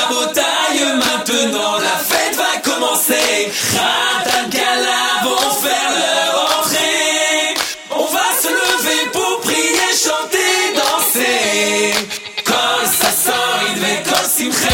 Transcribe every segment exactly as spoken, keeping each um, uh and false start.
rabotaille, maintenant la fête va commencer. Khatan Kala vont faire leur entrée. On va se lever pour prier, chanter, danser. Kol Sasoid ve Kol Simche.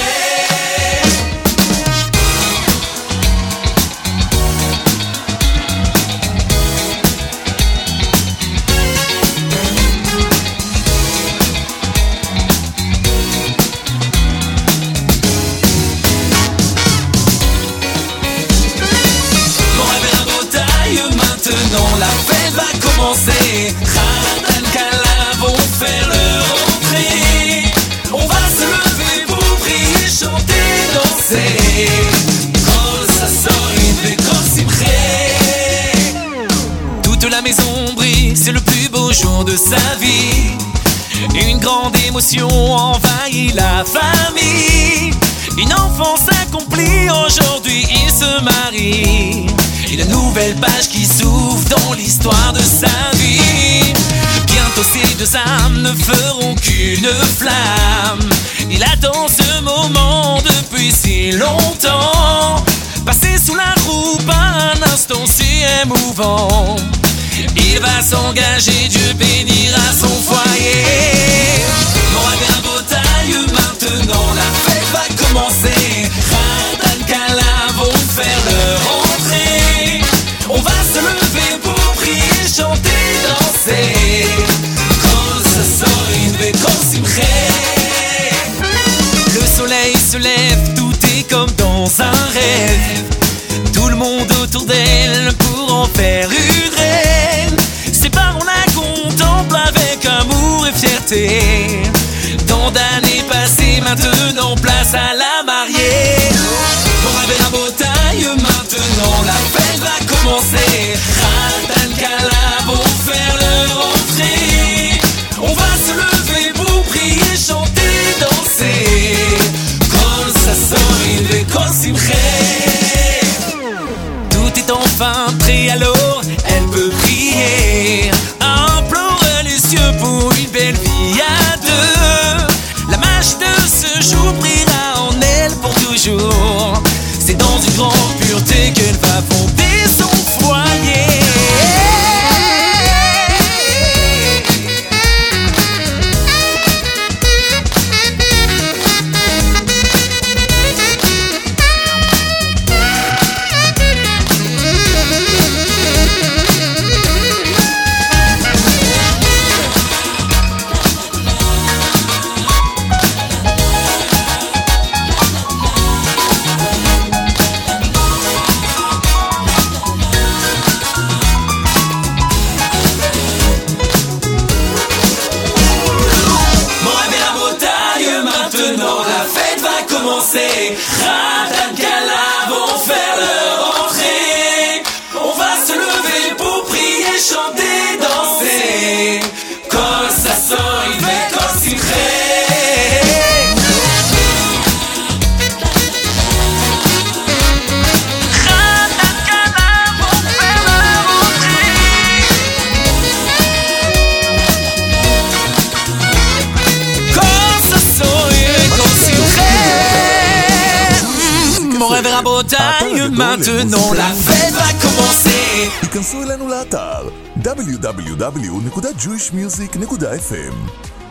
Maintenant la fête va commencer. Khatan Kala vont faire leur entrée. On va se lever pour prier, chanter, danser. Kol Sasoid ve Kol Simche. Toute la maison brille, c'est le plus beau jour de sa vie. Une grande émotion envahit la famille. Une enfance accomplie, aujourd'hui il se marie. Une nouvelle page qui s'ouvre dans l'histoire de sa vie. Bientôt ces deux âmes ne feront qu'une flamme. Il attend ce moment depuis si longtemps. Passer sous la roupe un instant si émouvant. Il va s'engager, Dieu bénira son foyer. Moab et Rabotaille, maintenant la fête va commencer. Khatan Kala vont faire leur entrée. On va se lever pour prier, chanter, danser. Kol Sasoid ve Kol Simche. Le soleil se lève, tout est comme dans un rêve. Tout le monde autour d'elle pour en faire une reine. Ses parents la contemplent avec amour et fierté. Tant d'années passées, maintenant place à la mariée. Moab et Rabotaille, maintenant la fête va commencer. Khatan Kala vont faire leur entrée. On va se lever pour prier, chanter, danser. Kol Sasoid ve Kol Simche. Tout est enfin prêt, alors elle peut prier. Implorer les cieux pour une belle vie à deux. La magie de ce jour brillera en elle pour toujours. C'est dans une grande pureté qu'elle va fonder son foyer. Khatan Kala vont faire leur entrée. On va se lever pour prier, chanter, danser. Kol Sasoid ve Kol Simche. Khatan Kala vont faire leur entrée. Kol Sasoid ve Kol Simche. Moab et Rabotaille, maintenant la fête va commencer. היכנסו אלינו לאתר דאבליו דאבליו דאבליו נקודה ג'ויש מיוזיק נקודה אף אם